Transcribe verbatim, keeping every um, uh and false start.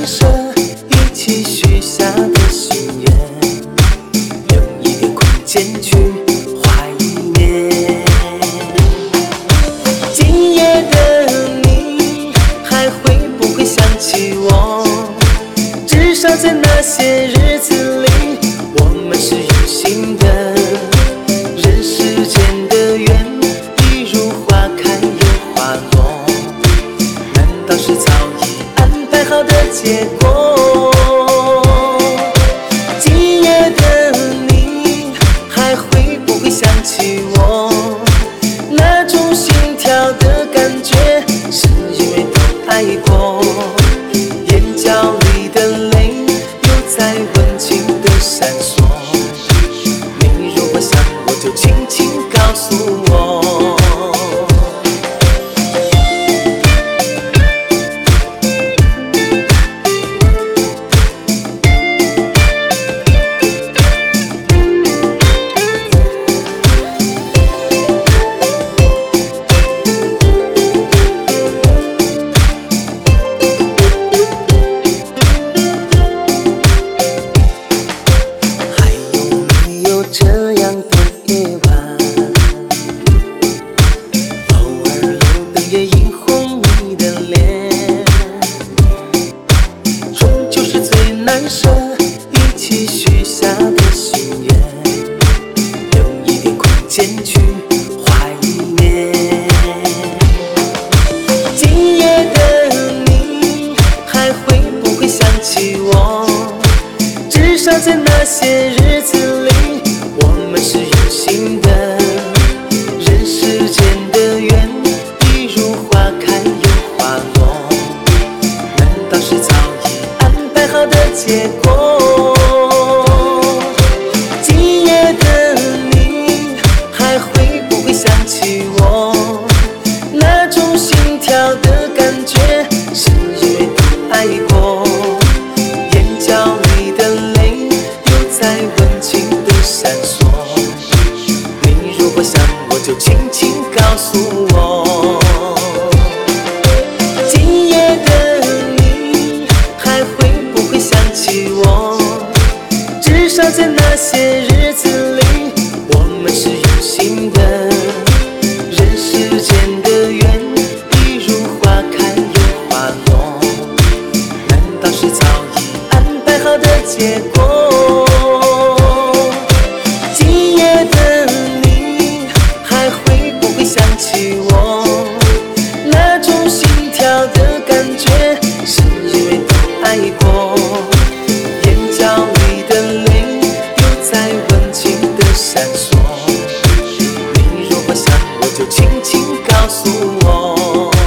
舍，一起许下的心愿，留一点空间去怀念。今夜的你还会不会想起我？至少在那些日子里，我们是有心的。人世间的缘，一如花开又花落，难道是早已安排好的结果？今夜的你还会不会想起我？那种心跳的感觉，是因为都爱过。眼角里的泪又在温情的闪烁，你如果想我就轻轻告诉我。这样的夜晚，偶尔路灯也映红你的脸，终究是最难舍，一起许下的心愿，留一点空间去怀念。今夜的你还会不会想起我？至少在那些日子里，我们是有心的。人世间的缘，一如花开又花落，难道是早已安排好的结果？今夜的你还会不会想起我？那种心跳的感觉，是因为都爱过。眼角里的泪又在温情的闪烁，你如果想我就轻轻告诉我。今夜的你还会不会想起我？至少在那些日子里，我们是有心的。人世间的缘，一如花开又花落，难道是早已安排好的结果？今夜的你还会不会想起我？那种心跳的感觉，是因为都爱过。眼角里的泪又在温情的闪烁，你如果想我就轻轻告诉我。